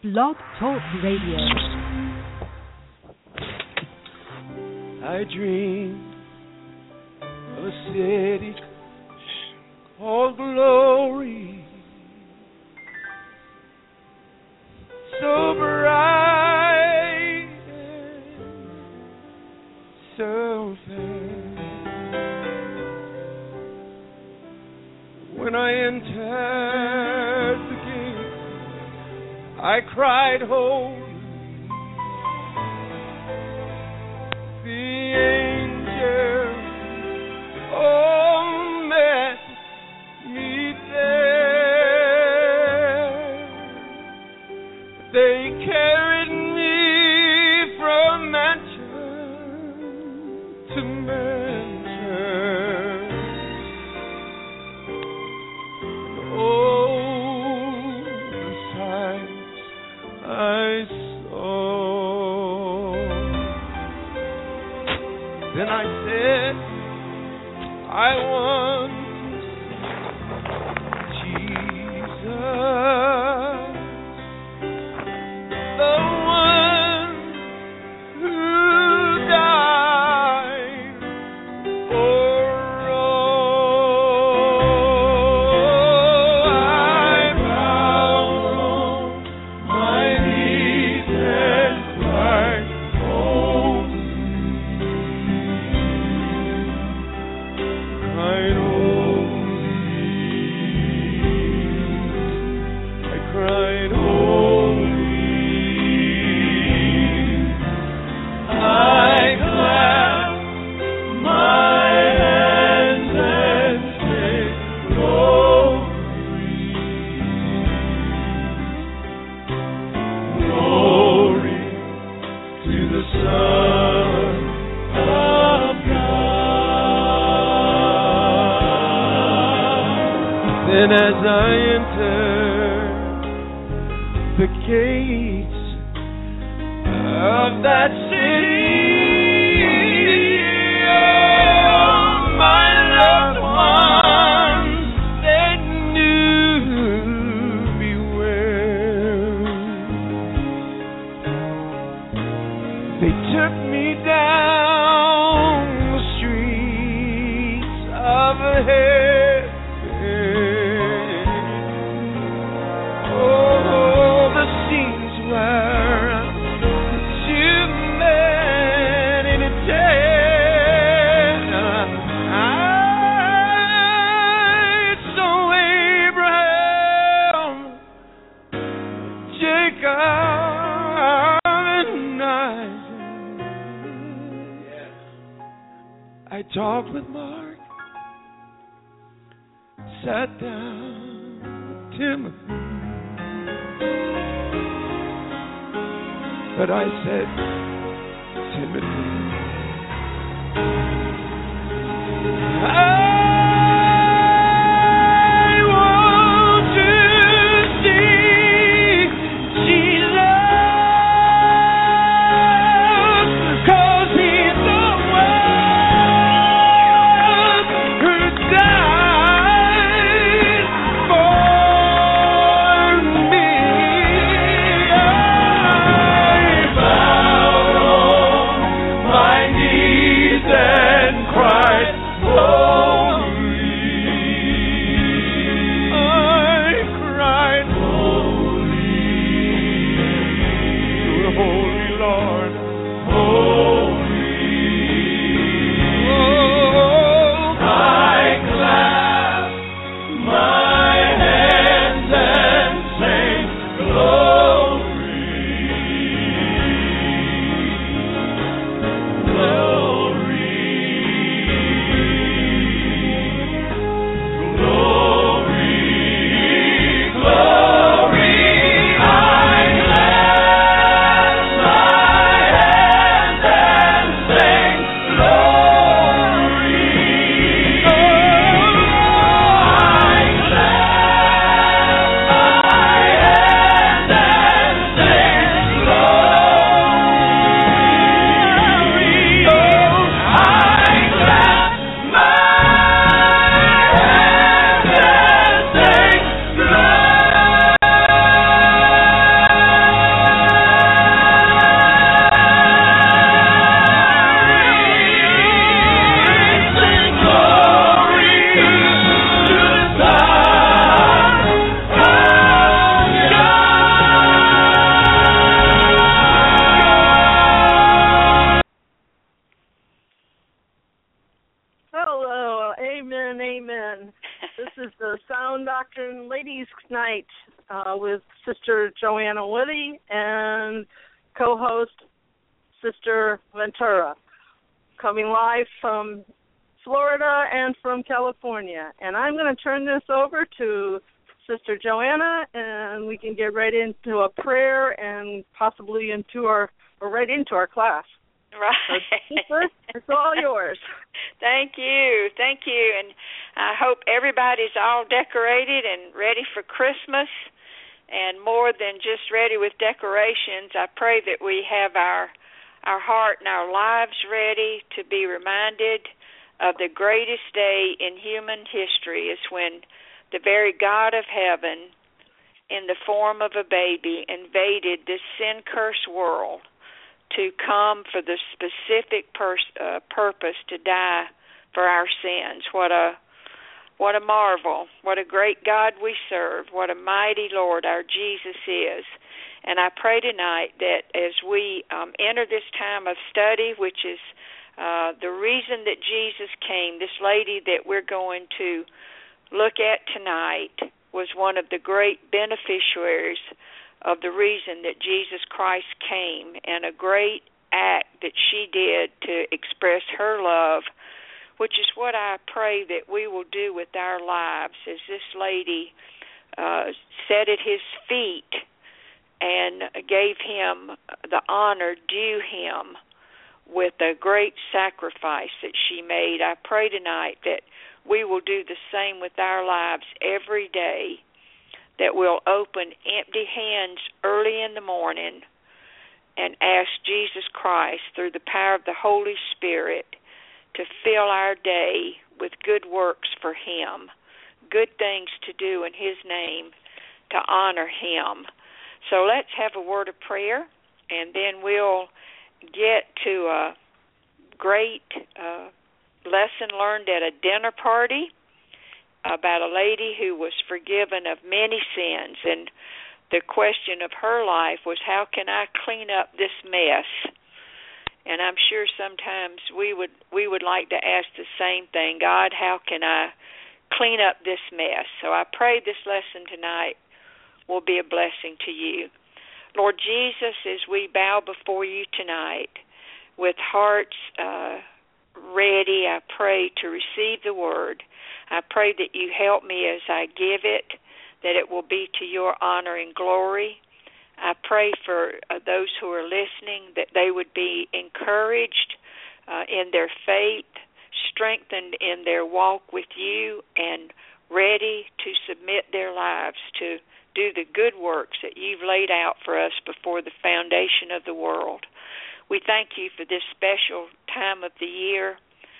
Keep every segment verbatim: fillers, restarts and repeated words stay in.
Blog Talk Radio. I dream of a city called glory, so bright and so fair. When I entered the gate, I cried, holy. The angel, oh, met me there. They carried me from mansion to mansion. Oh, the sights I saw. Then I said, I want Jesus, the one who died for all. I bow on my knees and cried, holy, cried holy. I cried holy. I clapped my hands and said, glory, glory to the Son of God. Then as I entered the gates of that city, oh, my loved ones, they knew me well. They took me down the streets of heaven. Oh, the scenes were humanity. I saw Abraham, Jacob, and Isaac. I talked with Mark, sat down with Timothy, but I said, Timothy, I want to see Jesus, 'cause he's the one who died for me. I bow on Western Ladies Night uh, with Sister Joanna Woody and co-host Sister Ventura, coming live from Florida and from California. And I'm going to turn this over to Sister Joanna, and we can get right into a prayer and possibly into our or right into our class. Right. So, it's all yours. Thank you. Thank you. And I hope everybody's all decorated and ready for Christmas, and more than just ready with decorations. I pray that we have our our heart and our lives ready to be reminded of the greatest day in human history is when the very God of heaven, in the form of a baby, invaded this sin-cursed world to come for the specific pers- uh, purpose to die for our sins. What a what a marvel. What a great God we serve. What a mighty Lord our Jesus is. And I pray tonight that as we um, enter this time of study, which is uh, the reason that Jesus came, this lady that we're going to look at tonight was one of the great beneficiaries of the reason that Jesus Christ came, and a great act that she did to express her love, which is what I pray that we will do with our lives, as this lady uh, sat at his feet and gave him the honor due him with a great sacrifice that she made. I pray tonight that we will do the same with our lives every day, that we'll open empty hands early in the morning and ask Jesus Christ, through the power of the Holy Spirit, to fill our day with good works for him, good things to do in his name to honor him. So let's have a word of prayer, and then we'll get to a great uh, lesson learned at a dinner party about a lady who was forgiven of many sins, and the question of her life was, how can I clean up this mess? And I'm sure sometimes we would we would like to ask the same thing, God, how can I clean up this mess? So I pray this lesson tonight will be a blessing to you. Lord Jesus, as we bow before you tonight with hearts uh, ready, I pray to receive the word. I pray that you help me as I give it, that it will be to your honor and glory. I pray for uh, those who are listening, that they would be encouraged uh, in their faith, strengthened in their walk with you, and ready to submit their lives to do the good works that you've laid out for us before the foundation of the world. We thank you for this special time of the year.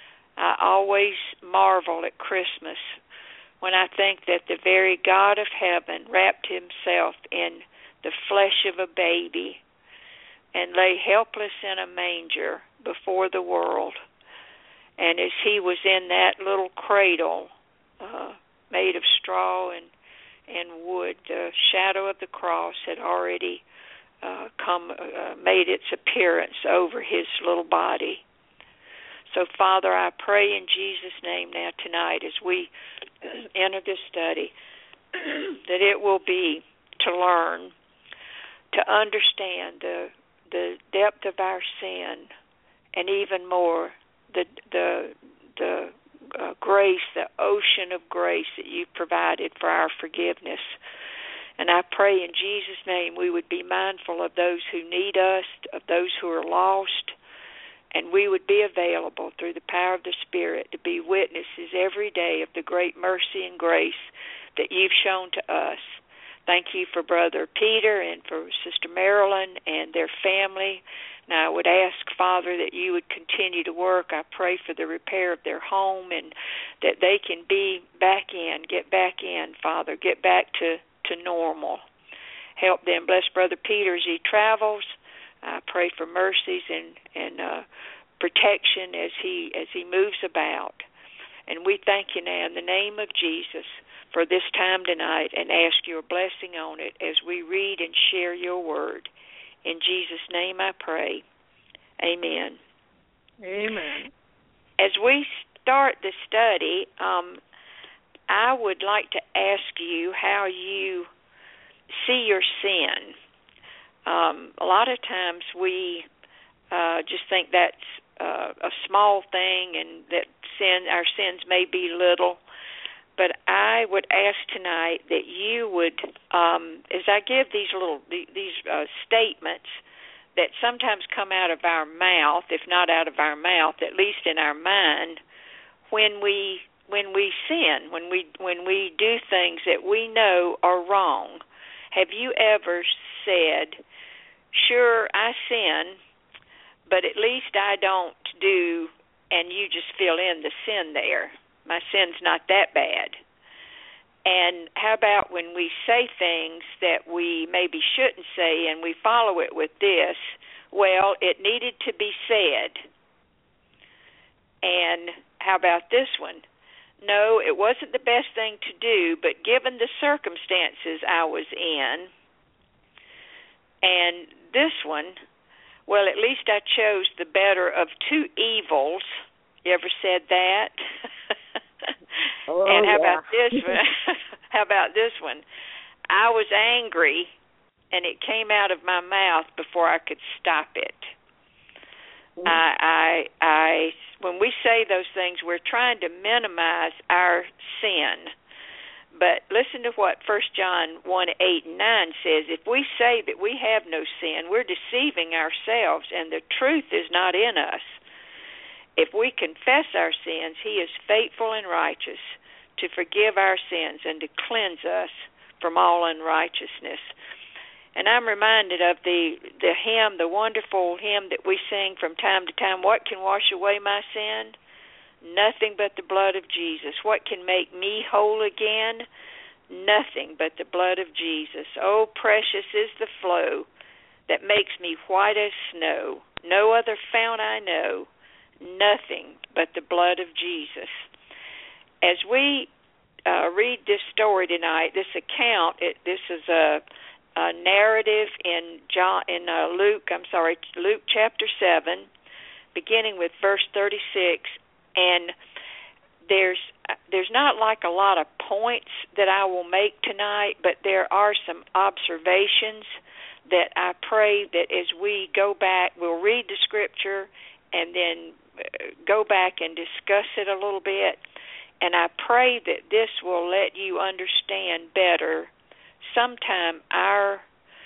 I always marvel at Christmas when I think that the very God of heaven wrapped himself in the flesh of a baby and lay helpless in a manger before the world. And as he was in that little cradle uh, made of straw and, and wood, the shadow of the cross had already uh, come, uh, made its appearance over his little body. So, Father, I pray in Jesus' name now tonight as we enter this study that it will be to learn, to understand the the depth of our sin, and even more the the the uh, grace, the ocean of grace that you've provided for our forgiveness. And I pray in Jesus' name we would be mindful of those who need us, of those who are lost, and we would be available through the power of the Spirit to be witnesses every day of the great mercy and grace that you've shown to us. Thank you for Brother Peter and for Sister Marilyn and their family. Now I would ask, Father, that you would continue to work. I pray for the repair of their home and that they can be back in, get back in, Father, get back to, to normal. Help them. Bless Brother Peter as he travels. I pray for mercies and, and uh, protection as he as he moves about. And we thank you now in the name of Jesus for this time tonight and ask your blessing on it as we read and share your word. In Jesus' name I pray. Amen. Amen. As we start the study, um, I would like to ask you how you see your sin. Um, a lot of times we uh, just think that's uh, a small thing and that sin, our sins may be little. But I would ask tonight that you would, um, as I give these little these uh, statements that sometimes come out of our mouth, if not out of our mouth, at least in our mind, when we when we sin, when we when we do things that we know are wrong. Have you ever said, "Sure, I sin, but at least I don't do," and you just fill in the sin there? My sin's not that bad. And how about when we say things that we maybe shouldn't say and we follow it with this, well, it needed to be said. And how about this one? No, it wasn't the best thing to do, but given the circumstances I was in. And this one, well, at least I chose the better of two evils. You ever said that? Oh, and how yeah. about this one? How about this one? I was angry, and it came out of my mouth before I could stop it. Mm-hmm. I, I, I, when we say those things, we're trying to minimize our sin. But listen to what First John one, eight, and nine says. If we say that we have no sin, we're deceiving ourselves, and the truth is not in us. If we confess our sins, he is faithful and righteous to forgive our sins and to cleanse us from all unrighteousness. And I'm reminded of the, the hymn, the wonderful hymn that we sing from time to time, what can wash away my sin? Nothing but the blood of Jesus. What can make me whole again? Nothing but the blood of Jesus. Oh, precious is the flow that makes me white as snow. No other fount I know. Nothing but the blood of Jesus. As we uh, read this story tonight, this account, it, this is a, a narrative in John, in uh, Luke. I'm sorry, Luke chapter seven, beginning with verse thirty-six, and there's there's not like a lot of points that I will make tonight, but there are some observations that I pray that as we go back, we'll read the scripture and then go back and discuss it a little bit. And I pray that this will let you understand better sometime our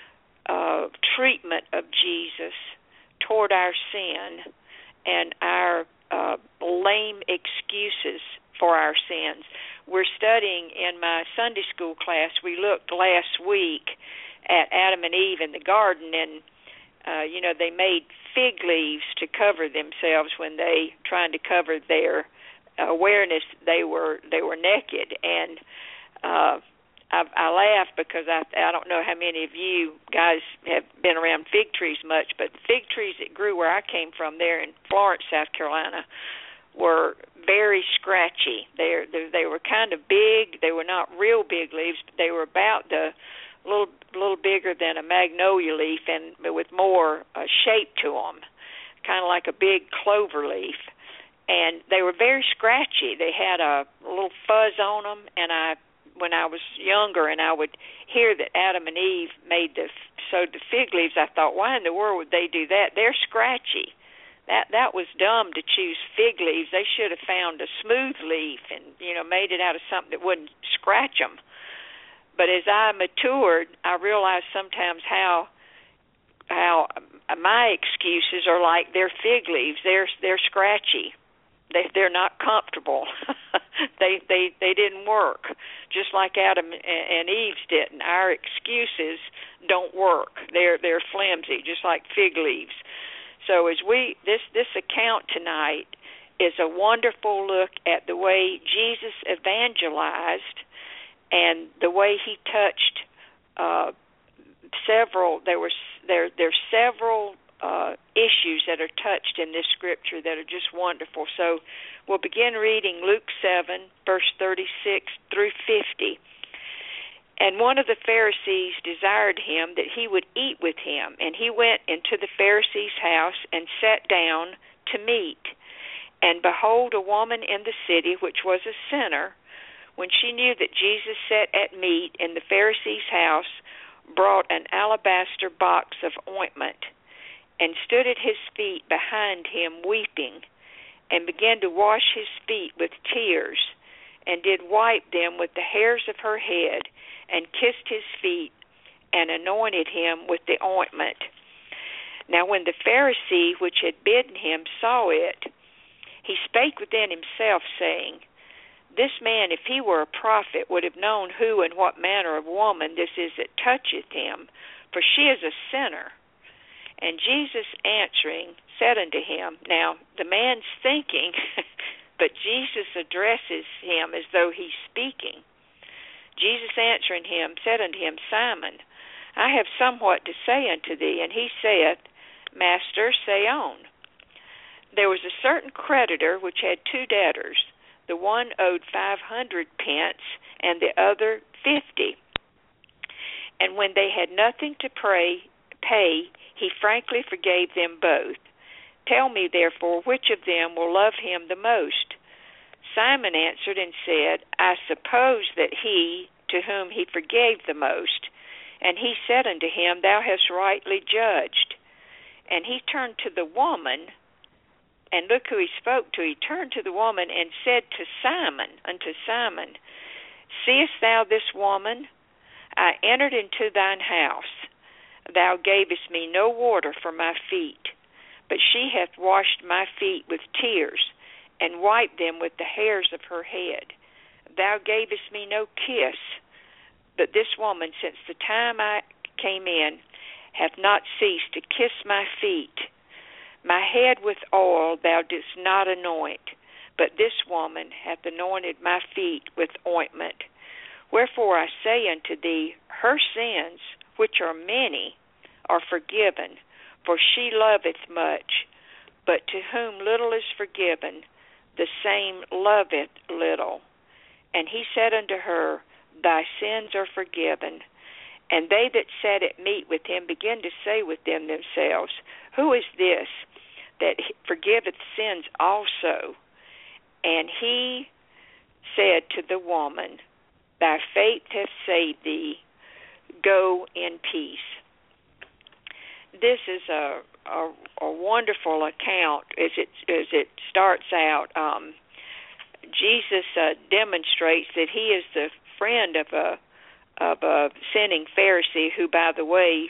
uh, treatment of Jesus toward our sin and our uh, lame excuses for our sins. We're studying in my Sunday school class. We looked last week at Adam and Eve in the garden, and Uh, you know, they made fig leaves to cover themselves when they trying to cover their awareness they were they were naked. And uh, I, I laugh because I I don't know how many of you guys have been around fig trees much, but the fig trees that grew where I came from there in Florence, South Carolina, were very scratchy. They they they were kind of big. They were not real big leaves, but they were about the a little, little bigger than a magnolia leaf, and with more uh, shape to them, kind of like a big clover leaf. And they were very scratchy. They had a little fuzz on them. And I, when I was younger, and I would hear that Adam and Eve made the sewed the fig leaves, I thought, why in the world would they do that? They're scratchy. That that was dumb to choose fig leaves. They should have found a smooth leaf and you know made it out of something that wouldn't scratch them. But as I matured, I realized sometimes how how my excuses are like they're fig leaves. They're they're scratchy. They they're not comfortable. they they they didn't work. Just like Adam and Eve's didn't. Our excuses don't work. They're they're flimsy, just like fig leaves. So as we this this account tonight is a wonderful look at the way Jesus evangelized. And the way he touched uh, several, there were there there's several uh, issues that are touched in this scripture that are just wonderful. So we'll begin reading Luke seven, verse thirty-six through fifty. And one of the Pharisees desired him that he would eat with him, and he went into the Pharisee's house and sat down to meat. And behold, a woman in the city, which was a sinner, when she knew that Jesus sat at meat in the Pharisee's house, brought an alabaster box of ointment, and stood at his feet behind him weeping, and began to wash his feet with tears, and did wipe them with the hairs of her head, and kissed his feet, and anointed him with the ointment. Now when the Pharisee which had bidden him saw it, he spake within himself, saying, This man, if he were a prophet, would have known who and what manner of woman this is that toucheth him, for she is a sinner. And Jesus answering said unto him, now the man's thinking, but Jesus addresses him as though he's speaking. Jesus answering him said unto him, Simon, I have somewhat to say unto thee. And he saith, Master, say on. There was a certain creditor which had two debtors. The one owed five hundred pence, and the other fifty. And when they had nothing to pray, pay, he frankly forgave them both. Tell me, therefore, which of them will love him the most? Simon answered and said, I suppose that he to whom he forgave the most. And he said unto him, Thou hast rightly judged. And he turned to the woman, and look who he spoke to. He turned to the woman and said to Simon, unto Simon, Seest thou this woman? I entered into thine house. Thou gavest me no water for my feet, but she hath washed my feet with tears, and wiped them with the hairs of her head. Thou gavest me no kiss, but this woman, since the time I came in, hath not ceased to kiss my feet. My head with oil thou didst not anoint, but this woman hath anointed my feet with ointment. Wherefore I say unto thee, her sins, which are many, are forgiven, for she loveth much. But to whom little is forgiven, the same loveth little. And he said unto her, Thy sins are forgiven. And they that sat at meat with him began to say within themselves, Who is this that forgiveth sins also? And he said to the woman, Thy faith hath saved thee. Go in peace. This is a a, a wonderful account as it as it starts out. Um, Jesus uh, demonstrates that he is the friend of a of a sinning Pharisee, who, by the way,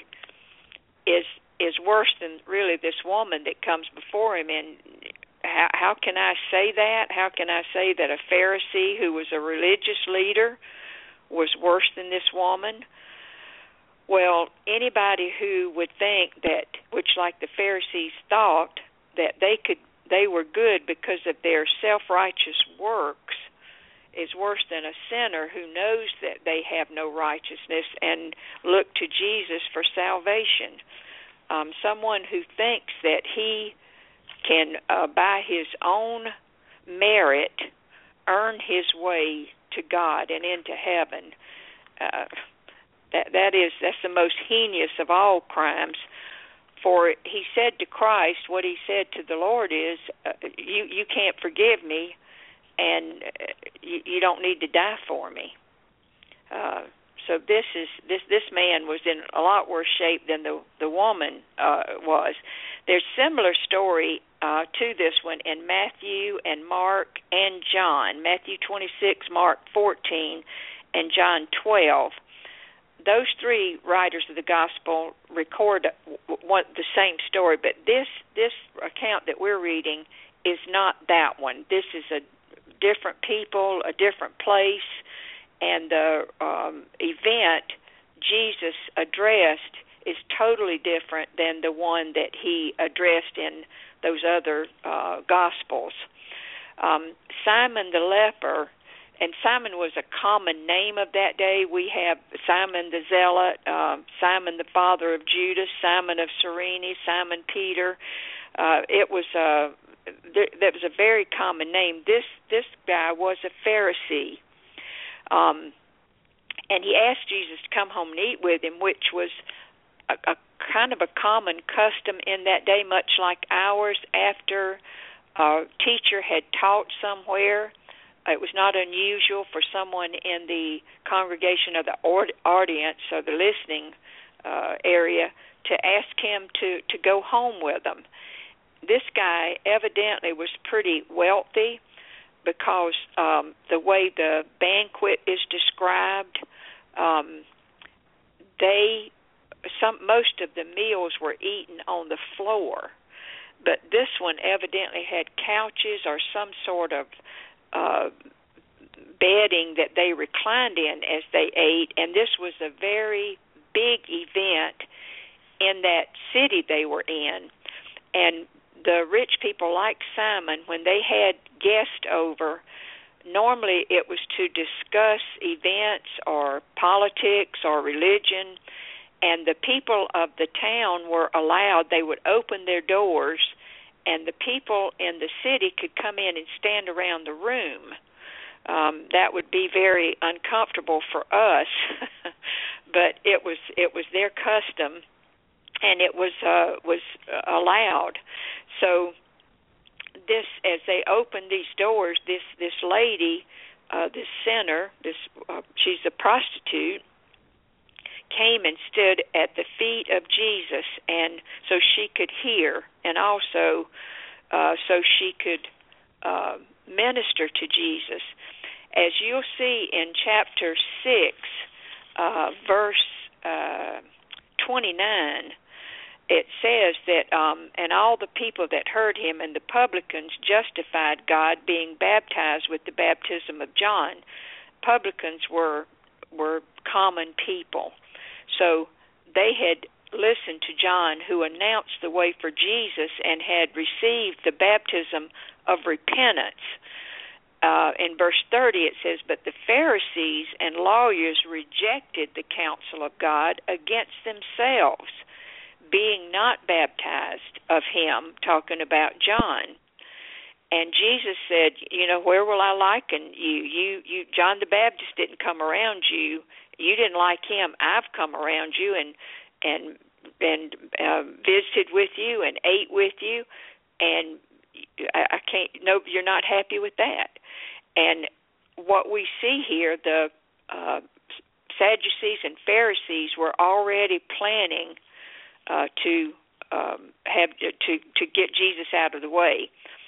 is is worse than really this woman that comes before him. And how, how can I say that? How can I say that a Pharisee who was a religious leader was worse than this woman? Well, anybody who would think that, which like the Pharisees thought, that they could they were good because of their self-righteous works, is worse than a sinner who knows that they have no righteousness and look to Jesus for salvation. Um, someone who thinks that he can, uh, by his own merit, earn his way to God and into heaven. Uh, that that is that's the most heinous of all crimes. For he said to Christ, what he said to the Lord is, uh, "You you can't forgive me, and you, you don't need to die for me." Uh, so this is this this man was in a lot worse shape than the the woman uh, was. There's similar story uh, to this one in Matthew and Mark and John. Matthew twenty-six, Mark fourteen, and John twelve. Those three writers of the gospel record one, the same story, but this this account that we're reading is not that one. This is a different people, a different place, and the um, event Jesus addressed is totally different than the one that he addressed in those other uh, gospels. Um, Simon the leper, and Simon was a common name of that day. We have Simon the Zealot, uh, Simon the father of Judas, Simon of Cyrene, Simon Peter. Uh, it was a there, that was a very common name. This this guy was a Pharisee, um, and he asked Jesus to come home and eat with him, which was a, a kind of a common custom in that day, much like ours. After a teacher had taught somewhere, it was not unusual for someone in the congregation or the audience or the listening uh, area to ask him to, to go home with them. This guy evidently was pretty wealthy because um, the way the banquet is described, um, they some most of the meals were eaten on the floor, but this one evidently had couches or some sort of uh, bedding that they reclined in as they ate, and this was a very big event in that city they were in. And the rich people like Simon, when they had guests over, normally it was to discuss events or politics or religion, and the people of the town were allowed, they would open their doors, and the people in the city could come in and stand around the room. Um, that would be very uncomfortable for us, but it was it was their custom, and it was uh, was allowed. So this, as they opened these doors, this this lady, uh, this sinner, this uh, she's a prostitute, came and stood at the feet of Jesus, and so she could hear, and also uh, so she could uh, minister to Jesus. As you'll see in chapter six, uh, verse uh, twenty-nine, it says that, um, and all the people that heard him and the publicans justified God, being baptized with the baptism of John. Publicans were were common people. So they had listened to John, who announced the way for Jesus and had received the baptism of repentance. Uh, in verse thirty it says, but the Pharisees and lawyers rejected the counsel of God against themselves, being not baptized of him, talking about John. And Jesus said, you know, where will I liken you? You, you, John the Baptist didn't come around you. You didn't like him. I've come around you and and and uh, visited with you and ate with you, and I, I can't. No, you're not happy with that. And what we see here, the uh, Sadducees and Pharisees were already planning uh, to um, have to to get Jesus out of the way.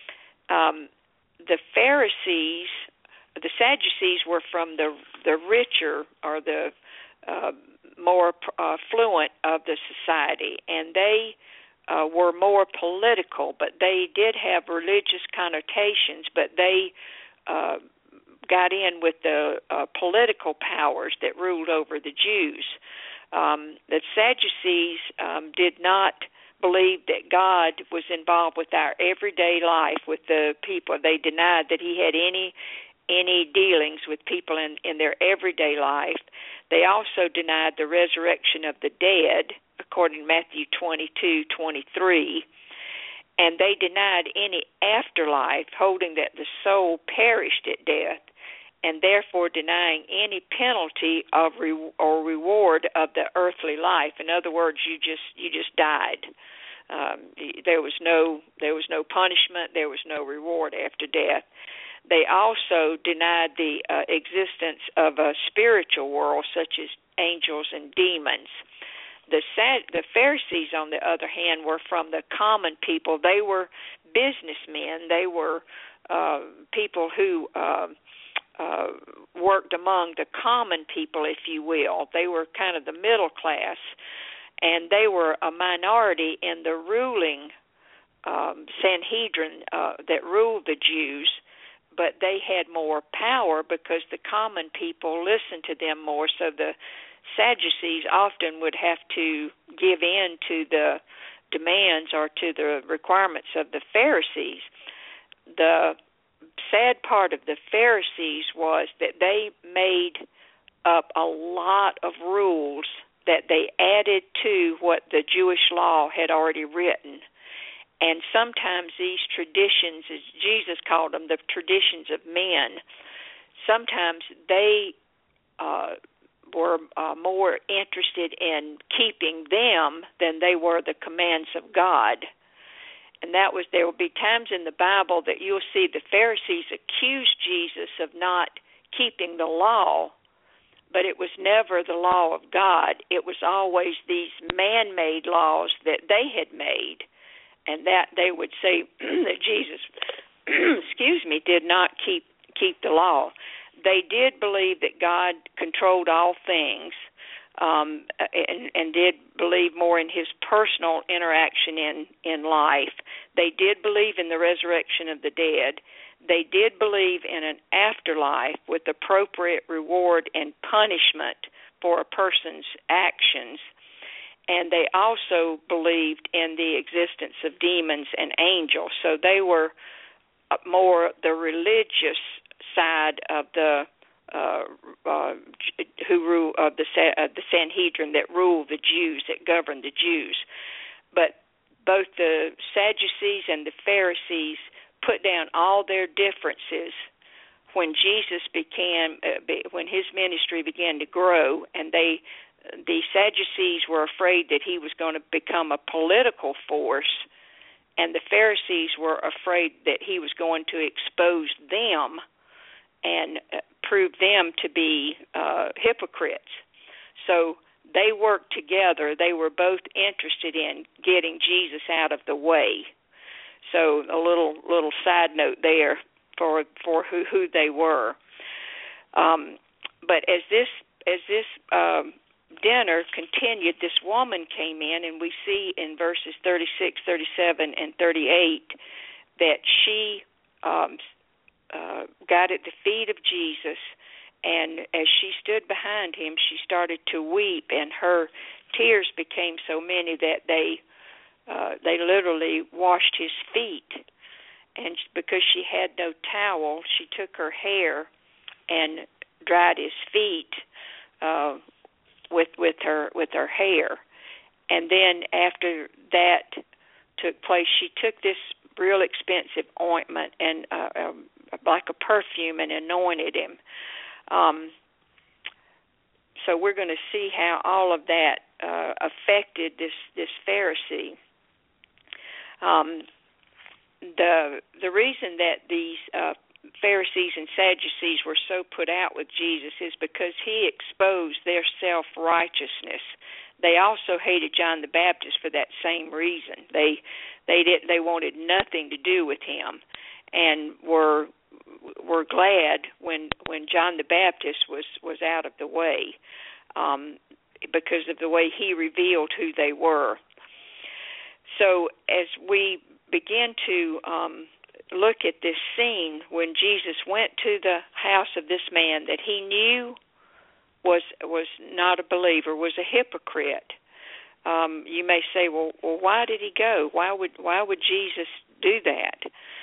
Um, the Pharisees. The Sadducees were from the the richer or the uh, more uh, fluent of the society, and they uh, were more political, but they did have religious connotations, but they uh, got in with the uh, political powers that ruled over the Jews. Um, the Sadducees um, did not believe that God was involved with our everyday life, with the people. They denied that he had any any dealings with people in, in their everyday life. They also denied the resurrection of the dead, according to Matthew twenty-two twenty-three, and they denied any afterlife, holding that the soul perished at death, and therefore denying any penalty of re- or reward of the earthly life. In other words, you just you just died. Um, there was no there was no punishment. There was no reward after death. They also denied the uh, existence of a spiritual world, such as angels and demons. The Sad- the Pharisees, on the other hand, were from the common people. They were businessmen. They were uh, people who uh, uh, worked among the common people, if you will. They were kind of the middle class, and they were a minority in the ruling um, Sanhedrin uh, that ruled the Jews. But they had more power because the common people listened to them more. So the Sadducees often would have to give in to the demands or to the requirements of the Pharisees. The sad part of the Pharisees was that they made up a lot of rules that they added to what the Jewish law had already written. And sometimes these traditions, as Jesus called them, the traditions of men, sometimes they uh, were uh, more interested in keeping them than they were the commands of God. and that was, there will be times in the Bible that you'll see the Pharisees accuse Jesus of not keeping the law, but it was never the law of God. It was always these man-made laws that they had made, and that they would say that Jesus, excuse me, did not keep keep the law. They did believe that God controlled all things, um, and, and did believe more in his personal interaction in, in life. They did believe in the resurrection of the dead. They did believe in an afterlife with appropriate reward and punishment for a person's actions. And they also believed in the existence of demons and angels. So they were more the religious side of the uh, uh, who rule of the uh, the Sanhedrin that ruled the Jews, that governed the Jews. But both the Sadducees and the Pharisees put down all their differences when Jesus began, uh, when his ministry began to grow, and they. The Sadducees were afraid that he was going to become a political force, and the Pharisees were afraid that he was going to expose them and prove them to be uh, hypocrites. So they worked together. They were both interested in getting Jesus out of the way. So a little little side note there for for who, who they were. Um, but as this as this um, dinner continued, this woman came in, and we see in verses thirty-six, thirty-seven, and thirty-eight that she um, uh, got at the feet of Jesus, and as she stood behind him, she started to weep, and her tears became so many that they uh, they literally washed his feet. And because she had no towel, she took her hair and dried his feet uh, with with her with her hair. And then after that took place, she took this real expensive ointment and uh, um, like a perfume and anointed him. Um, so we're going to see how all of that uh, affected this this Pharisee. Um, the the reason that these uh, Pharisees and Sadducees were so put out with Jesus is because he exposed their self-righteousness. They also hated John the Baptist for that same reason. They they did they wanted nothing to do with him, and were were glad when when John the Baptist was, was out of the way, um, because of the way he revealed who they were. So as we begin to um, look at this scene when Jesus went to the house of this man that he knew was was not a believer, was a hypocrite. Um, you may say, well, well, why did he go? Why would why would Jesus do that?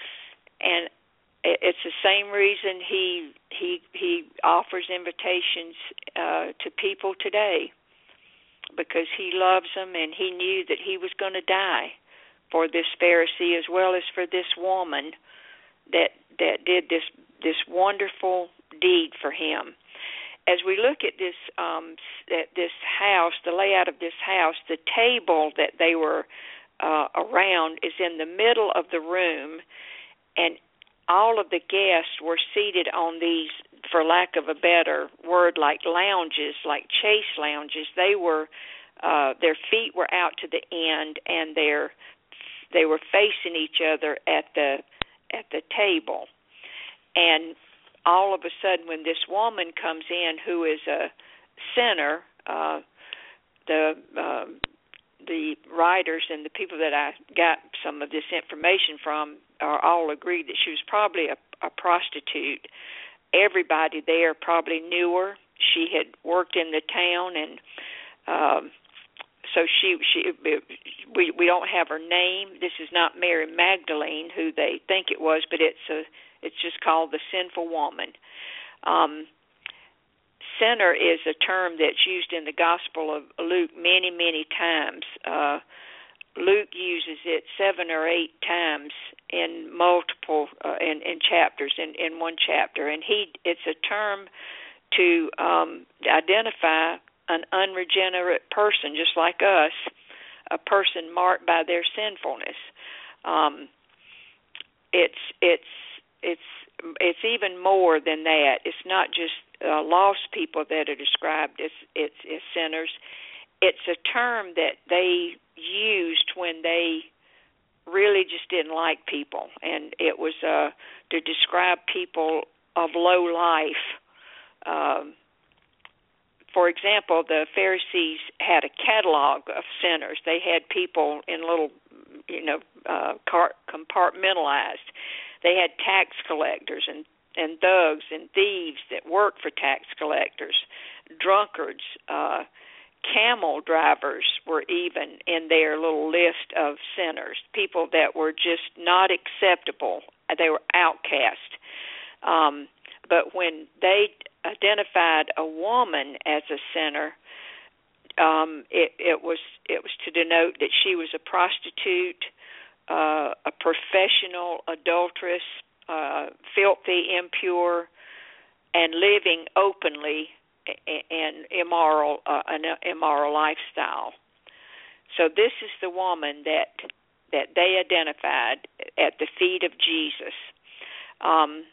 And it's the same reason he he he offers invitations uh, to people today, because he loves them, and he knew that he was going to die for this Pharisee as well as for this woman that that did this this wonderful deed for him. As we look at this um, at this house, the layout of this house, the table that they were uh, around is in the middle of the room, and all of the guests were seated on these, for lack of a better word, like lounges, like chaise lounges. They were, uh, their feet were out to the end, and their they were facing each other at the at the table. And all of a sudden, when this woman comes in, who is a sinner, uh, the um, the writers and the people that I got some of this information from are all agreed that she was probably a, a prostitute. Everybody there probably knew her. She had worked in the town, and um, so she she we we don't have her name. This is not Mary Magdalene, who they think it was, but it's a it's just called the sinful woman. Um, sinner is a term that's used in the Gospel of Luke many, many times. Uh, Luke uses it seven or eight times in multiple uh, in, in chapters, in, in one chapter, and he it's a term to um, identify an unregenerate person, just like us, a person marked by their sinfulness. Um, it's it's it's it's even more than that. It's not just uh, lost people that are described as, as, as sinners. It's a term that they used when they really just didn't like people, and it was uh, to describe people of low life. Um, for example, the Pharisees had a catalog of sinners. They had people in little, you know, uh, compartmentalized. They had tax collectors and, and thugs and thieves that worked for tax collectors, drunkards, uh, camel drivers were even in their little list of sinners, people that were just not acceptable. They were outcast. Um, but when they identified a woman as a sinner, um, it, it was it was to denote that she was a prostitute, uh, a professional adulteress, uh, filthy, impure, and living openly an immoral, uh, an immoral lifestyle. So this is the woman that that they identified at the feet of Jesus. Um,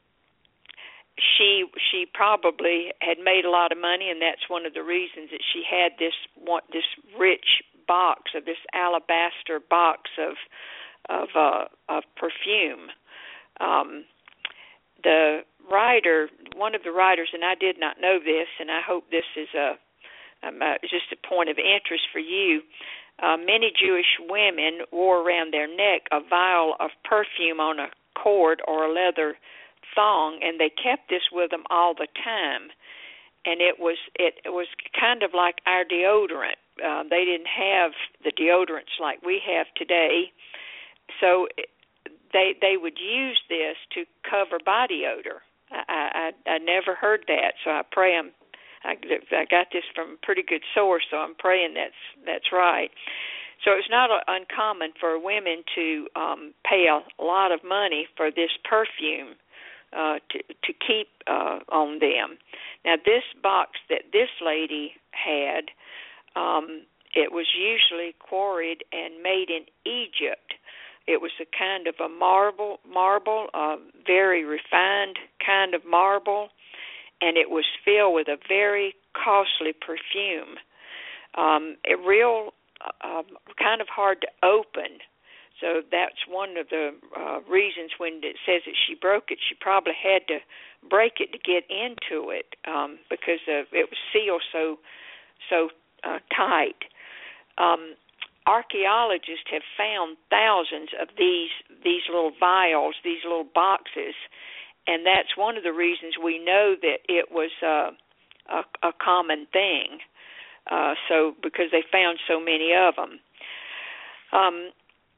she she probably had made a lot of money, and that's one of the reasons that she had this this rich box, of this alabaster box of of uh, of perfume. Um, the writer, one of the writers, and I did not know this, and I hope this is a um, uh, just a point of interest for you. Uh, many Jewish women wore around their neck a vial of perfume on a cord or a leather thong, and they kept this with them all the time. And it was it, it was kind of like our deodorant. Uh, they didn't have the deodorants like we have today, so it, they they would use this to cover body odor. I, I I never heard that, so I pray I'm I, I got this from a pretty good source, so I'm praying that's that's right. So it's not uncommon for women to um, pay a lot of money for this perfume uh, to to keep uh, on them. Now, this box that this lady had, um, it was usually quarried and made in Egypt. It was a kind of a marble, marble, uh, very refined kind of marble, and it was filled with a very costly perfume. Um, a real, uh, kind of hard to open. So that's one of the uh, reasons when it says that she broke it, she probably had to break it to get into it um, because of, it was sealed so so uh, tight. Um, Archaeologists have found thousands of these these little vials, these little boxes, and that's one of the reasons we know that it was uh, a, a common thing. Uh, so because they found so many of them, um,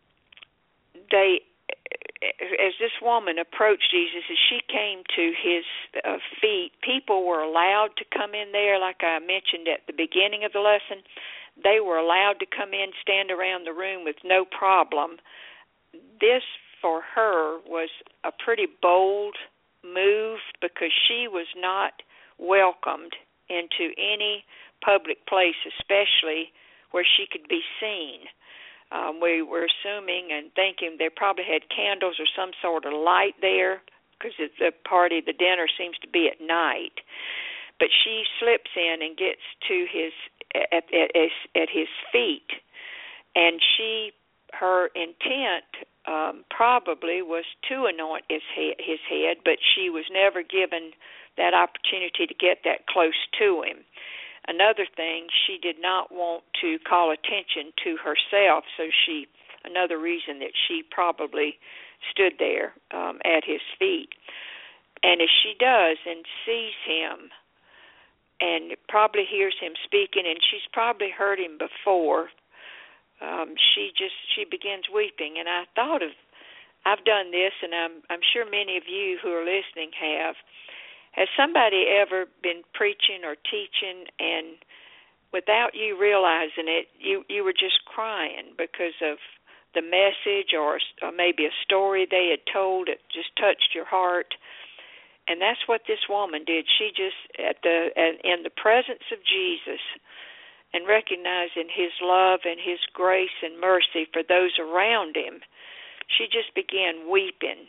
they, as this woman approached Jesus, as she came to his uh, feet, people were allowed to come in there, like I mentioned at the beginning of the lesson. They were allowed to come in, stand around the room with no problem. This, for her, was a pretty bold move because she was not welcomed into any public place, especially where she could be seen. Um, we were assuming and thinking they probably had candles or some sort of light there because the party, the dinner seems to be at night. But she slips in and gets to his At, at, at his feet, and she, her intent um, probably was to anoint his head, his head, but she was never given that opportunity to get that close to him. Another thing, she did not want to call attention to herself, so she, another reason that she probably stood there um, at his feet. And as she does and sees him, and probably hears him speaking, and she's probably heard him before, um, she just, she begins weeping. And I thought of, I've done this, and I'm, I'm sure many of you who are listening have. Has somebody ever been preaching or teaching, and without you realizing it, you, you were just crying because of the message or, or maybe a story they had told that just touched your heart? And that's what this woman did. She just, at the at, in the presence of Jesus and recognizing his love and his grace and mercy for those around him, she just began weeping.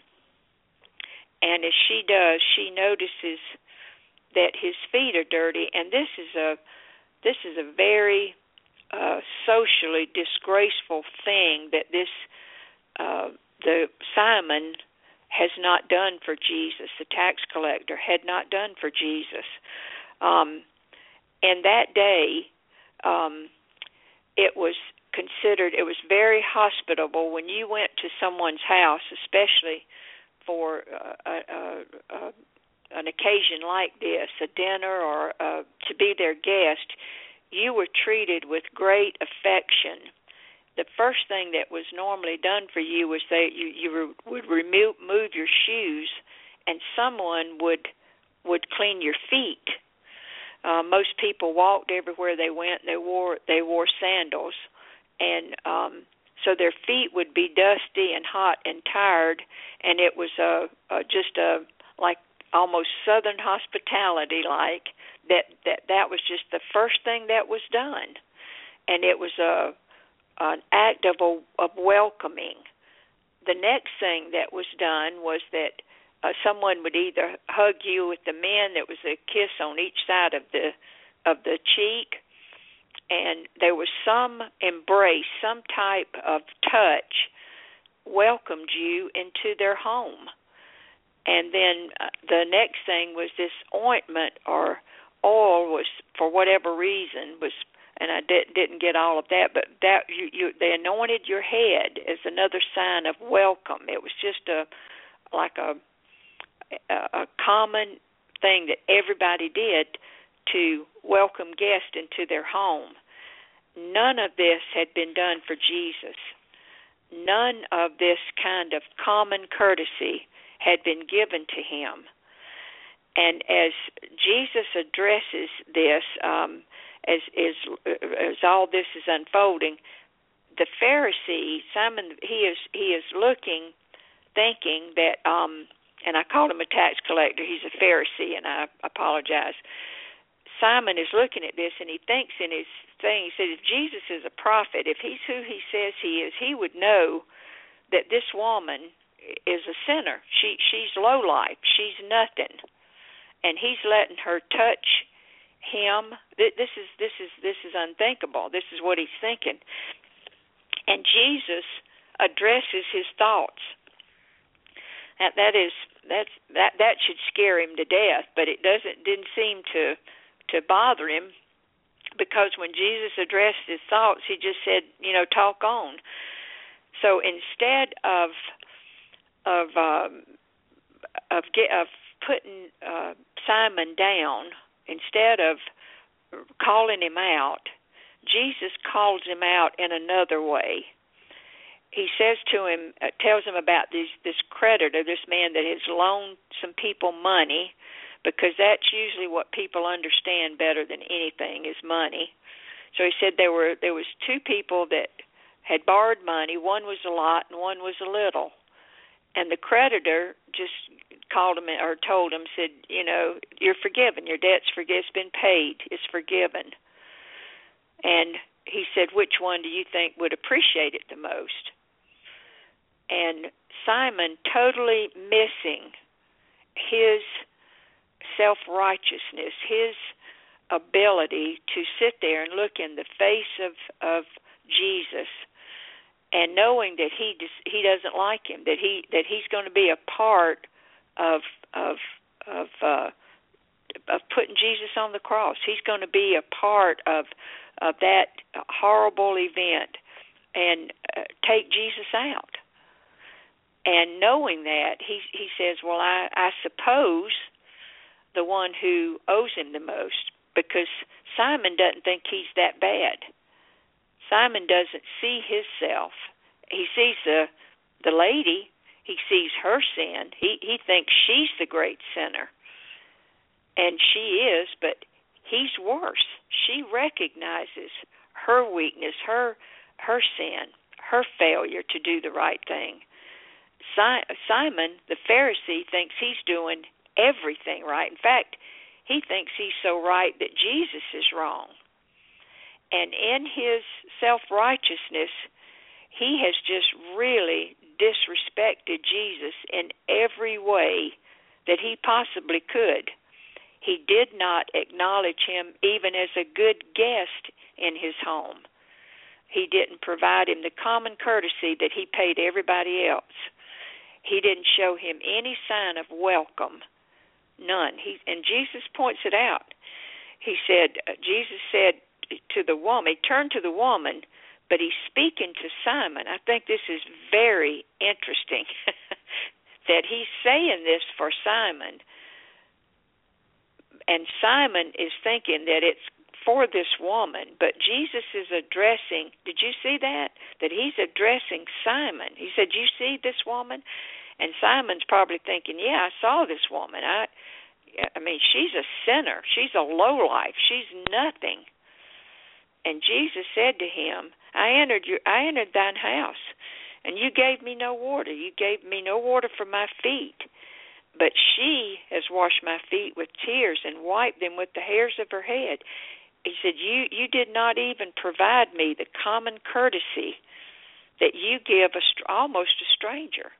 And as she does, she notices that his feet are dirty, and this is a this is a very uh, socially disgraceful thing that this uh, the Simon has not done for Jesus. The tax collector had not done for Jesus. Um, and that day, um, it was considered, it was very hospitable when you went to someone's house, especially for uh, a, a, a, an occasion like this, a dinner or uh, to be their guest, you were treated with great affection. The first thing that was normally done for you was that you, you would remove move your shoes, and someone would would clean your feet. Uh, most people walked everywhere they went. They wore they wore sandals, and um, so their feet would be dusty and hot and tired. And it was a, a just a like almost Southern hospitality, like that. That that was just the first thing that was done, and it was a an act of a, of welcoming. The next thing that was done was that uh, someone would either hug you with the men. There was a kiss on each side of the of the cheek, and there was some embrace, some type of touch, welcomed you into their home. And then uh, the next thing was this ointment or oil was, for whatever reason, was. And I did, didn't get all of that, but that you, you, they anointed your head as another sign of welcome. It was just a like a, a a common thing that everybody did to welcome guests into their home. None of this had been done for Jesus. None of this kind of common courtesy had been given to him. And as Jesus addresses this, um, As, as as all this is unfolding, the Pharisee Simon he is he is looking, thinking that um, and I called him a tax collector. He's a Pharisee, and I apologize. Simon is looking at this, and he thinks in his thing. He said, if Jesus is a prophet, if he's who he says he is, he would know that this woman is a sinner. She she's low life. She's nothing, and he's letting her touch him. This is this is this is unthinkable. This is what he's thinking. And Jesus addresses his thoughts. That that is that's that that should scare him to death, but it doesn't didn't seem to to bother him, because when Jesus addressed his thoughts, he just said, you know, talk on. So instead of of um, of get, of putting uh, Simon down, instead of calling him out, Jesus calls him out in another way. He says to him, uh, tells him about this, this creditor, this man that has loaned some people money, because that's usually what people understand better than anything is money. So he said there were there was two people that had borrowed money. One was a lot and one was a little. And the creditor just called him or told him, said, you know, you're forgiven. Your debt's forgiven. It's been paid. It's forgiven. And he said, which one do you think would appreciate it the most? And Simon, totally missing his self-righteousness, his ability to sit there and look in the face of, of Jesus, and knowing that he dis, he doesn't like him, that he that he's going to be a part of of of uh, of putting Jesus on the cross. He's going to be a part of of that horrible event and uh, take Jesus out. And knowing that, he he says, well, I, I suppose the one who owes him the most, because Simon doesn't think he's that bad. Simon doesn't see himself. He sees the the lady. He sees her sin. He he thinks she's the great sinner, and she is, but he's worse. She recognizes her weakness, her her sin, her failure to do the right thing. Simon, the Pharisee, thinks he's doing everything right. In fact, he thinks he's so right that Jesus is wrong. And in his self-righteousness, he has just really disrespected Jesus in every way that he possibly could. He did not acknowledge him even as a good guest in his home. He didn't provide him the common courtesy that he paid everybody else. He didn't show him any sign of welcome, none. He, and Jesus points it out. He said, uh, Jesus said to the woman, he turned to the woman, but he's speaking to Simon. I think this is very interesting that he's saying this for Simon. And Simon is thinking that it's for this woman, but Jesus is addressing, did you see that? That he's addressing Simon. He said, you see this woman? And Simon's probably thinking, yeah, I saw this woman. I I mean, she's a sinner. She's a lowlife. She's nothing. And Jesus said to him, I entered your, I entered thine house, and you gave me no water. You gave me no water for my feet. But she has washed my feet with tears and wiped them with the hairs of her head. He said, you, you did not even provide me the common courtesy that you give a, almost a stranger.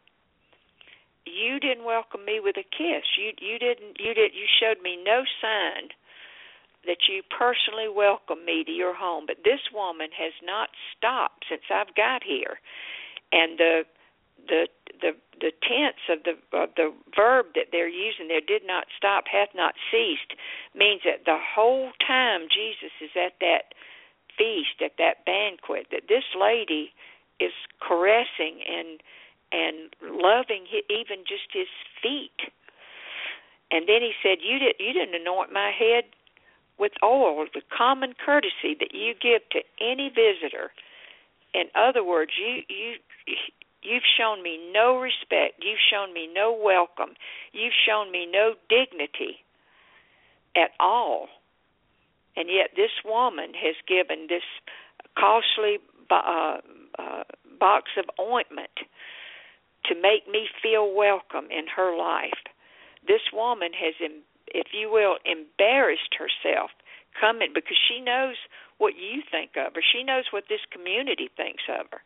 You didn't welcome me with a kiss. You you didn't you did you showed me no sign that you personally welcomed me to your home. But this woman has not stopped since I've got here. And the the the the tense of the of the verb that they're using there, did not stop, hath not ceased, means that the whole time Jesus is at that feast, at that banquet, that this lady is caressing and and loving his, even just his feet. And then he said, you, did, you didn't anoint my head with oil, the common courtesy that you give to any visitor. In other words, you, you, you've shown me no respect. You've shown me no welcome. You've shown me no dignity at all. And yet this woman has given this costly uh, uh, box of ointment to make me feel welcome in her life. This woman has, if you will, embarrassed herself coming because she knows what you think of her. She knows what this community thinks of her.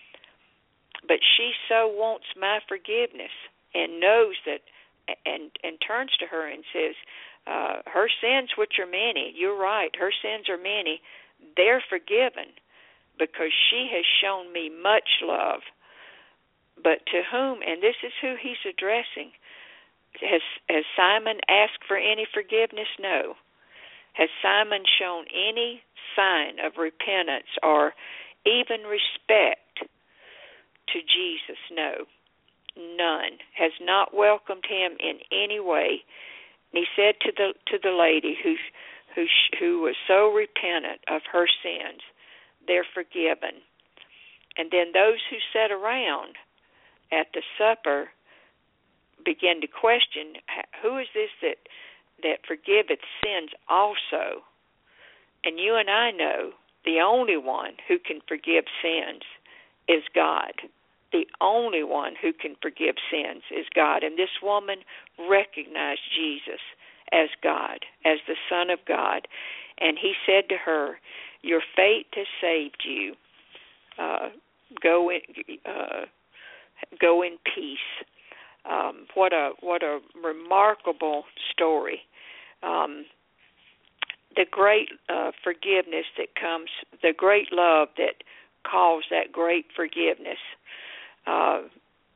But she so wants my forgiveness and knows that, and, and turns to her and says, uh, her sins, which are many, you're right, her sins are many, they're forgiven because she has shown me much love. But to whom, and this is who he's addressing, has, has Simon asked for any forgiveness? No. Has Simon shown any sign of repentance or even respect to Jesus? No. None. Has not welcomed him in any way. And he said to the to the lady who who who was so repentant of her sins, they're forgiven. And then those who sat around at the supper began to question, who is this that that forgiveth sins also? And you and I know the only one who can forgive sins is God. The only one who can forgive sins is God. And this woman recognized Jesus as God, as the Son of God. And he said to her, your faith has saved you. Uh, go in, uh, go in peace. Um, what a what a remarkable story. Um, the great uh, forgiveness that comes, the great love that calls that great forgiveness. Uh,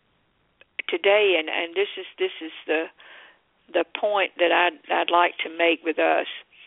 today, and, and this is this is the the point that I'd, I'd like to make with us.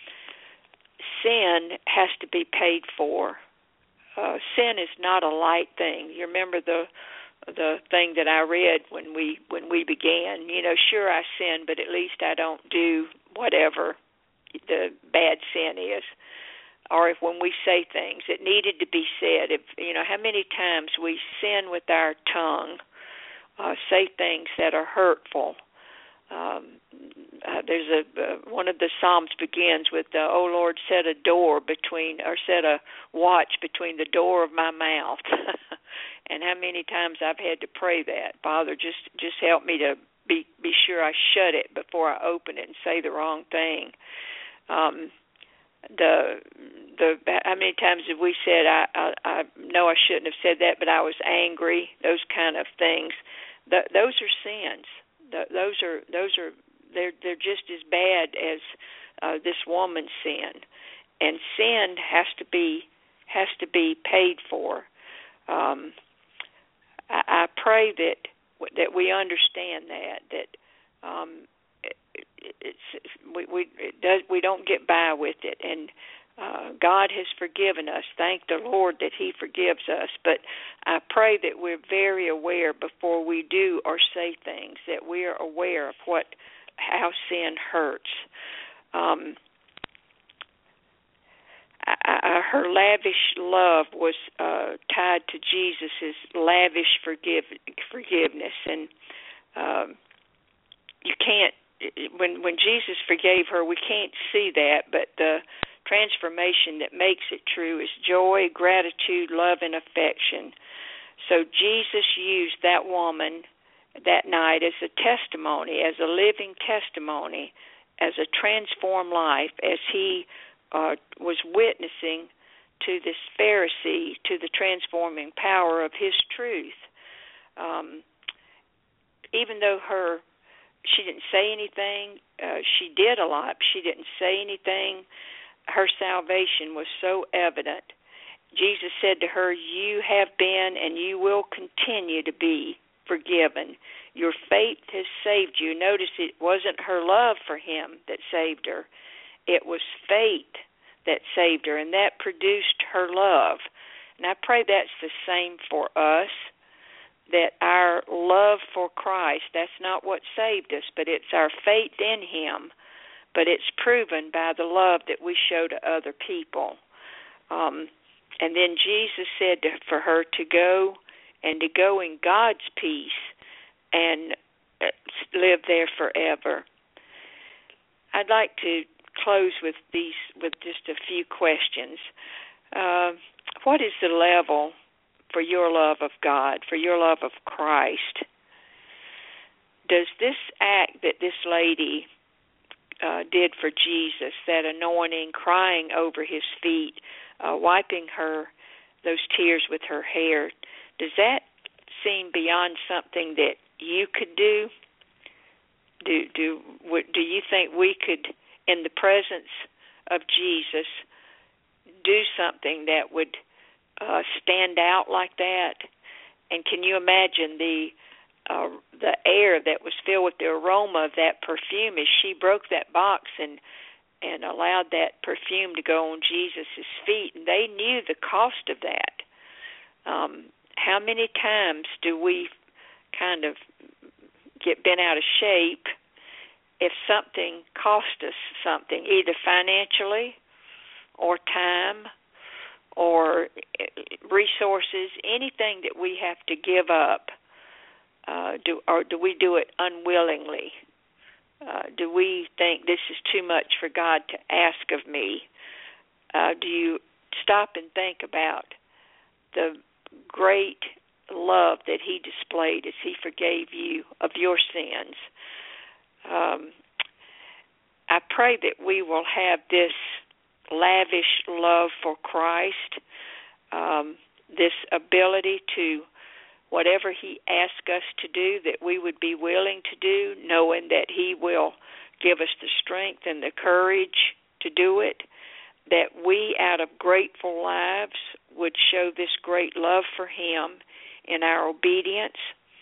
Sin has to be paid for. Uh, sin is not a light thing. You remember the the thing that I read when we when we began. You know, sure I sin, but at least I don't do whatever the bad sin is. Or if when we say things that needed to be said, if you know how many times we sin with our tongue, uh, say things that are hurtful. Um, uh, there's a uh, one of the Psalms begins with, uh, "Oh Lord, set a door between, or set a watch between the door of my mouth." And how many times I've had to pray that, Father, just just help me to be be sure I shut it before I open it and say the wrong thing. Um, the the how many times have we said, I, I, I know I shouldn't have said that, but I was angry, those kind of things. The, those are sins. The, those are, those are, they're, they're just as bad as uh, this woman's sin. And sin has to be, has to be paid for. Um, I, I pray that, that we understand that, that, um, it, it's, we, we, it does, we don't get by with it. And, Uh, God has forgiven us. Thank the Lord that He forgives us. But I pray that we're very aware before we do or say things, that we are aware of what how sin hurts. Um, I, I, her lavish love was uh, tied to Jesus' lavish forgive, forgiveness, and um, you can't. When when Jesus forgave her, we can't see that, but the transformation that makes it true is joy, gratitude, love, and affection. So Jesus used that woman that night as a testimony, as a living testimony, as a transformed life, as he uh, was witnessing to this Pharisee, to the transforming power of his truth. Um, even though her, she didn't say anything, uh, she did a lot, but she didn't say anything. Her salvation was so evident. Jesus said to her, you have been and you will continue to be forgiven. Your faith has saved you. Notice it wasn't her love for him that saved her. It was faith that saved her, and that produced her love. And I pray that's the same for us, that our love for Christ, that's not what saved us, but it's our faith in him. But it's proven by the love that we show to other people. Um, and then Jesus said to, for her to go and to go in God's peace and live there forever. I'd like to close with these with just a few questions. Uh, what is the level for your love of God, for your love of Christ? Does this act that this lady Uh, did for Jesus, that anointing, crying over his feet, uh, wiping her, those tears with her hair, does that seem beyond something that you could do? Do do do you think we could, in the presence of Jesus, do something that would uh, stand out like that? And can you imagine the Uh, the air that was filled with the aroma of that perfume as she broke that box and and allowed that perfume to go on Jesus' feet? And they knew the cost of that. Um, how many times do we kind of get bent out of shape if something cost us something, either financially or time or resources, anything that we have to give up? Uh, do or do we do it unwillingly? Uh, do we think this is too much for God to ask of me? Uh, do you stop and think about the great love that he displayed as he forgave you of your sins? Um, I pray that we will have this lavish love for Christ, um, this ability to whatever he asks us to do, that we would be willing to do, knowing that he will give us the strength and the courage to do it, that we, out of grateful lives, would show this great love for him in our obedience.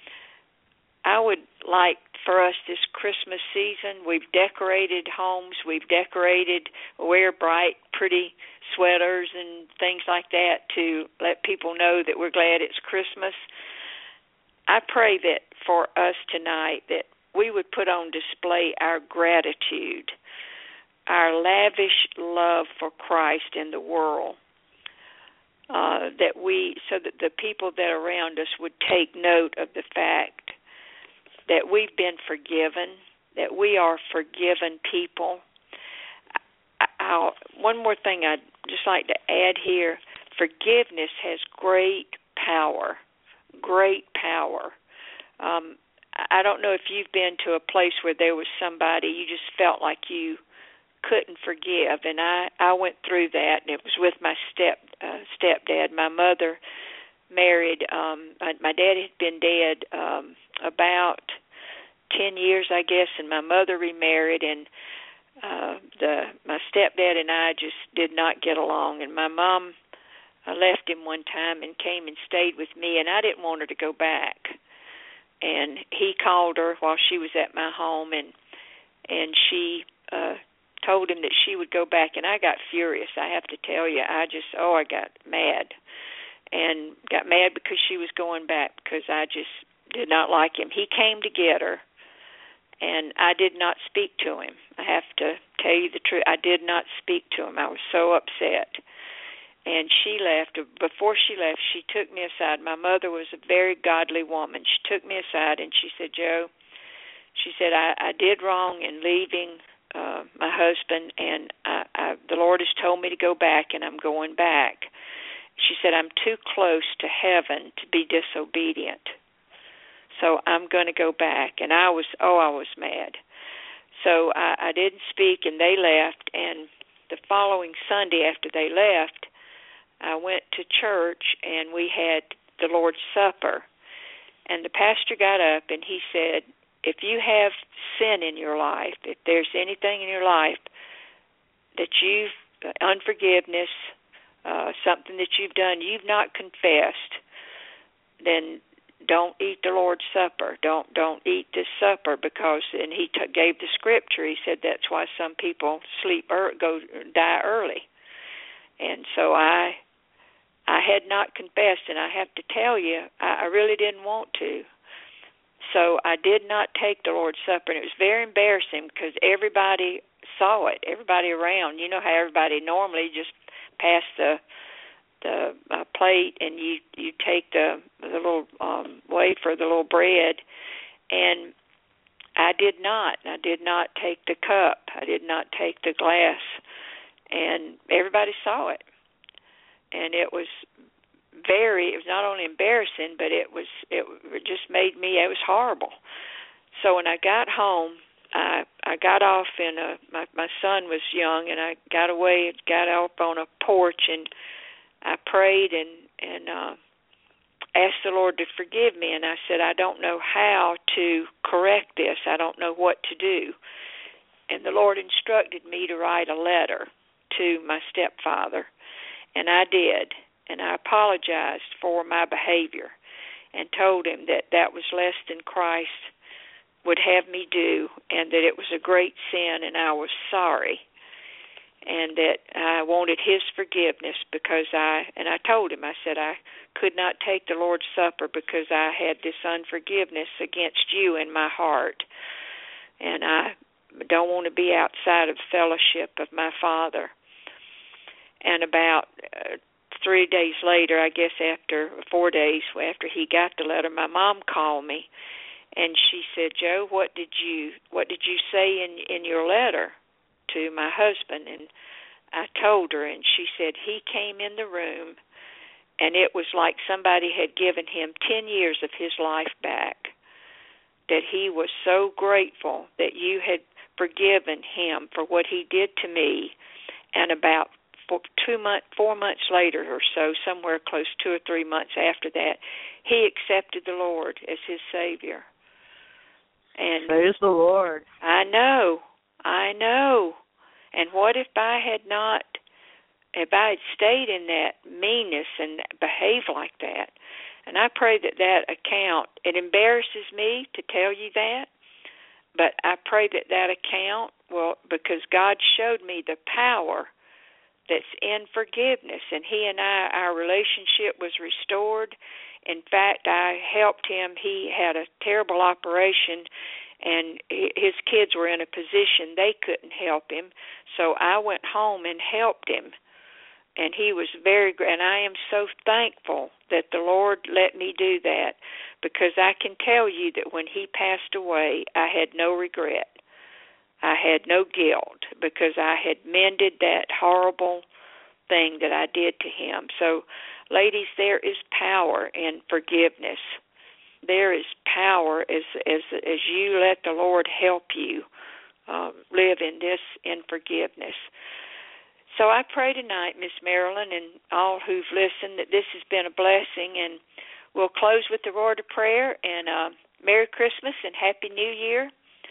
I would like for us this Christmas season, we've decorated homes, we've decorated, wear bright, pretty sweaters and things like that to let people know that we're glad it's Christmas. I pray that for us tonight that we would put on display our gratitude, our lavish love for Christ in the world, uh, that we, so that the people that are around us would take note of the fact that we've been forgiven, that we are forgiven people. I'll, one more thing I'd just like to add here, forgiveness has great power. Great power. Um, I don't know if you've been to a place where there was somebody you just felt like you couldn't forgive, and I, I went through that, and it was with my step uh, stepdad. My mother married, um, my, my dad had been dead um, about ten years, I guess, and my mother remarried, and uh, the my stepdad and I just did not get along, and my mom uh, left him one time and came and stayed with me, and I didn't want her to go back. And he called her while she was at my home, and and she uh, told him that she would go back, and I got furious. I have to tell you, I just, oh, I got mad, and got mad because she was going back, because I just did not like him. He came to get her, and I did not speak to him. I have to tell you the truth. I did not speak to him. I was so upset. And she left. Before she left, she took me aside. My mother was a very godly woman. She took me aside, and she said, Joe, she said, I, I did wrong in leaving uh, my husband, and I, I, the Lord has told me to go back, and I'm going back. She said, I'm too close to heaven to be disobedient. So I'm going to go back. And I was, oh, I was mad. So I, I didn't speak, and they left. And the following Sunday after they left, I went to church, and we had the Lord's Supper. And the pastor got up, and he said, if you have sin in your life, if there's anything in your life that you've, unforgiveness, uh, something that you've done, you've not confessed, then don't eat the Lord's Supper. Don't don't eat this supper, because, and he t- gave the scripture. He said that's why some people sleep or go die early. And so I I had not confessed, and I have to tell you, I, I really didn't want to. So I did not take the Lord's Supper, and it was very embarrassing because everybody saw it, everybody around. You know how everybody normally just pass the the uh, plate, and you you take the the little um, wafer, the little bread, and I did not. I did not take the cup. I did not take the glass, and everybody saw it, and it was very. It was not only embarrassing, but it was it just made me. It was horrible. So when I got home, I I got off in a. My my son was young, and I got away, got off on a porch, and I prayed and and uh, asked the Lord to forgive me. And I said, I don't know how to correct this. I don't know what to do. And the Lord instructed me to write a letter to my stepfather, and I did. And I apologized for my behavior and told him that that was less than Christ would have me do, and that it was a great sin, and I was sorry, and that I wanted his forgiveness because I, and I told him, I said, I could not take the Lord's Supper because I had this unforgiveness against you in my heart, and I don't want to be outside of the fellowship of my Father. And about uh, three days later, I guess after four days after he got the letter, my mom called me, and she said, Joe, what did you what did you say in in your letter to my husband? And I told her, and she said, he came in the room, and it was like somebody had given him ten years of his life back, that he was so grateful that you had forgiven him for what he did to me. And about two months, four months later or so, somewhere close two or three months after that, he accepted the Lord as his Savior. And praise the Lord. I know, I know. And what if I had not, if I had stayed in that meanness and behaved like that? And I pray that that account, it embarrasses me to tell you that, but I pray that that account will, because God showed me the power that's in forgiveness, and he and I, our relationship was restored. In fact, I helped him. He had a terrible operation, and his kids were in a position they couldn't help him, so I went home and helped him, and he was very great. And I am so thankful that the Lord let me do that, because I can tell you that when he passed away, I had no regret. I had no guilt, because I had mended that horrible thing that I did to him. So, ladies, there is power in forgiveness. There is power as as as you let the Lord help you um, live in this in forgiveness. So I pray tonight, Miss Marilyn, and all who've listened, that this has been a blessing, and we'll close with the word of prayer, and uh, Merry Christmas and Happy New Year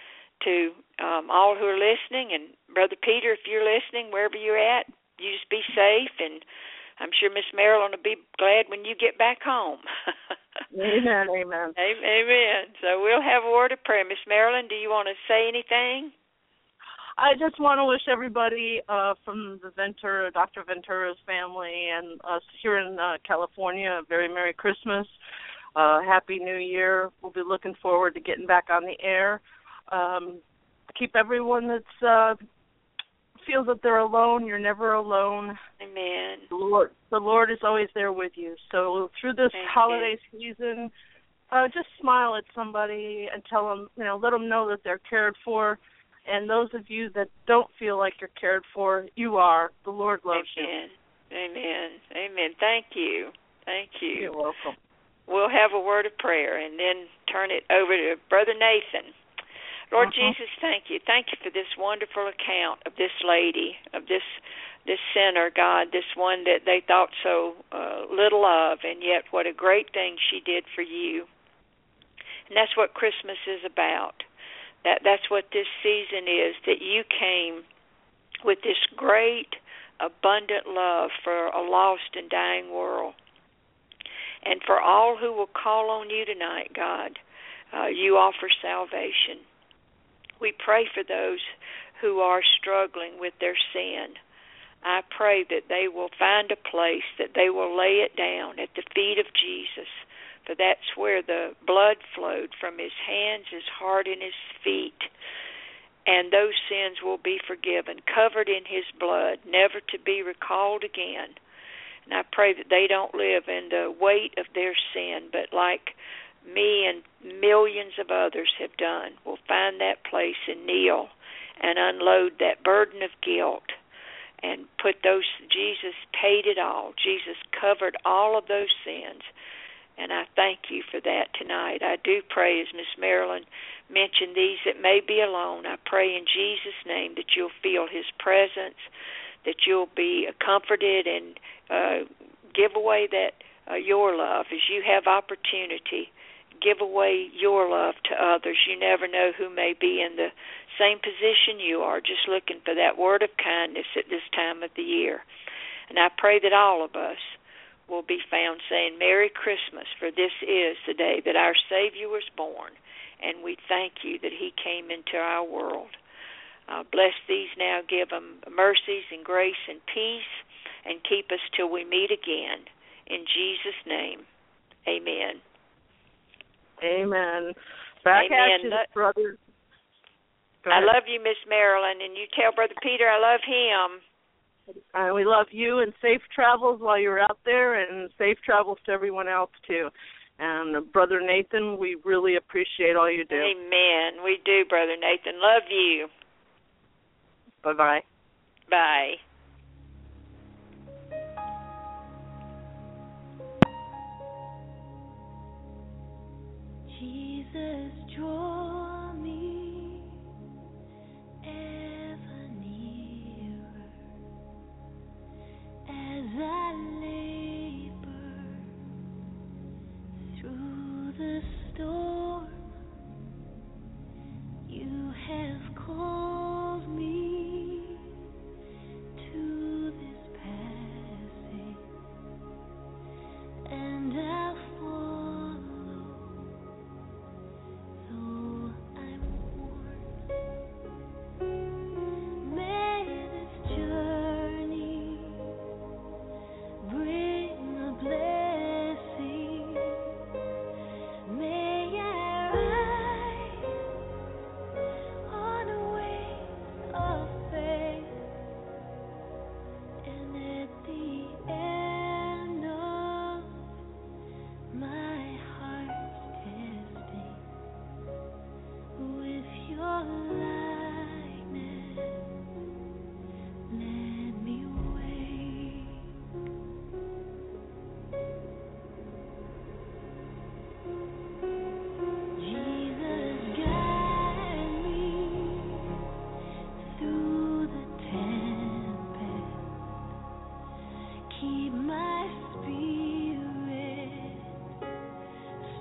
to um, all who are listening. And Brother Peter, if you're listening, wherever you're at, you just be safe, and I'm sure Miss Marilyn will be glad when you get back home. Amen, amen. Amen. So we'll have a word of prayer. Miss Marilyn, do you want to say anything? I just want to wish everybody uh, from the Ventura, Doctor Ventura's family, and us here in uh, California a very Merry Christmas, uh, Happy New Year. We'll be looking forward to getting back on the air. Um, keep everyone that's uh, feels that they're alone. You're never alone. Amen. The Lord, the Lord is always there with you. So through this Amen. holiday season, uh, just smile at somebody and tell them, you know, let them know that they're cared for. And those of you that don't feel like you're cared for, you are. The Lord loves Amen. you. Amen. Amen. Thank you. Thank you. You're welcome. We'll have a word of prayer and then turn it over to Brother Nathan. Lord uh-huh. Jesus, thank you. Thank you for this wonderful account of this lady, of this this sinner, God, this one that they thought so uh, little of, and yet what a great thing she did for you. And that's what Christmas is about. That that's what this season is, that you came with this great, abundant love for a lost and dying world. And for all who will call on you tonight, God, uh, you offer salvation. We pray for those who are struggling with their sin. I pray that they will find a place, that they will lay it down at the feet of Jesus, for that's where the blood flowed from his hands, his heart, and his feet. And those sins will be forgiven, covered in his blood, never to be recalled again. And I pray that they don't live in the weight of their sin, but like me and millions of others have done, will find that place and kneel and unload that burden of guilt and put those, Jesus paid it all. Jesus covered all of those sins. And I thank you for that tonight. I do pray, as Miss Marilyn mentioned, these that may be alone, I pray in Jesus' name that you'll feel his presence, that you'll be comforted and uh, give away that uh, your love as you have opportunity. Give away your love to others. You never know who may be in the same position you are, just looking for that word of kindness at this time of the year. And I pray that all of us will be found saying, Merry Christmas, for this is the day that our Savior was born, and we thank you that he came into our world. Uh, bless these now, give them mercies and grace and peace, and keep us till we meet again. In Jesus' name, amen. Amen. Back amen. at you, brother. I love you, Miss Marilyn, and you tell Brother Peter I love him. And we love you, and safe travels while you're out there, and safe travels to everyone else, too. And uh, Brother Nathan, we really appreciate all you do. Amen. We do, Brother Nathan. Love you. Bye-bye. Bye. Jesus, draw me ever nearer as I labor through the storm. You have called me to this passing, and I follow. So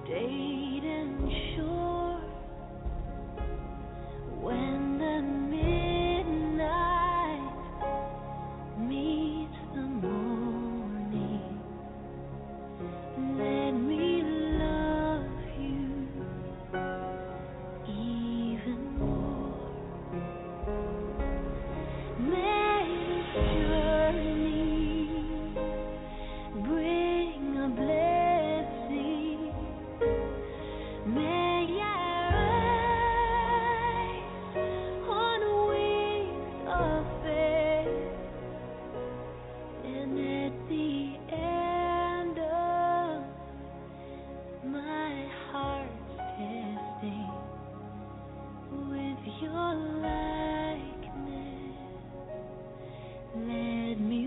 Straight and sure when the midnight meets the morning. Let me love you even more. May this journey bring a blessing. May I rise on wings of faith, and at the end of my heart's testing, with your likeness, let me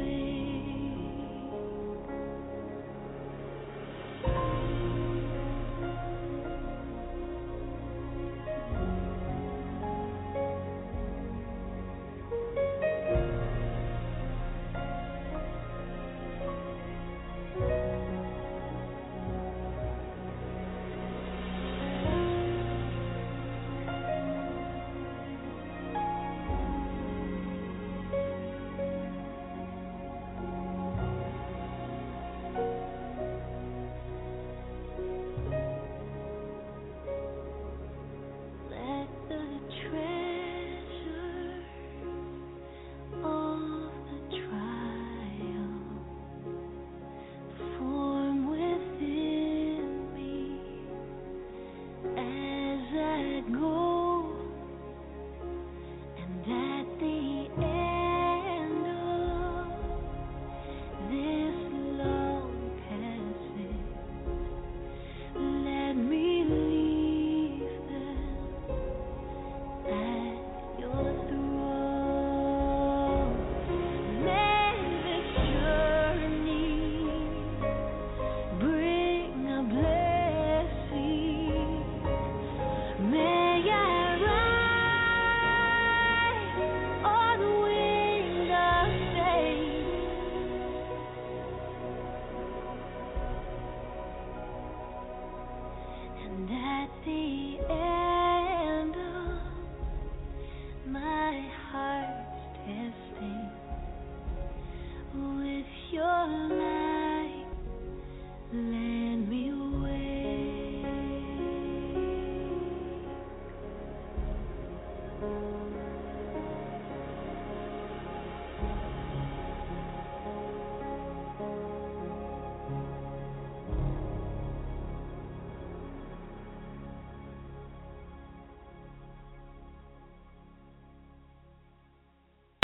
let the treasure of the trial form within me as I go, and at the end of this long passage, let me leave them at your throne. May this journey bring a blessing. May I rise on wings of faith, and at the end of my heart's testing, with your light, let me wake.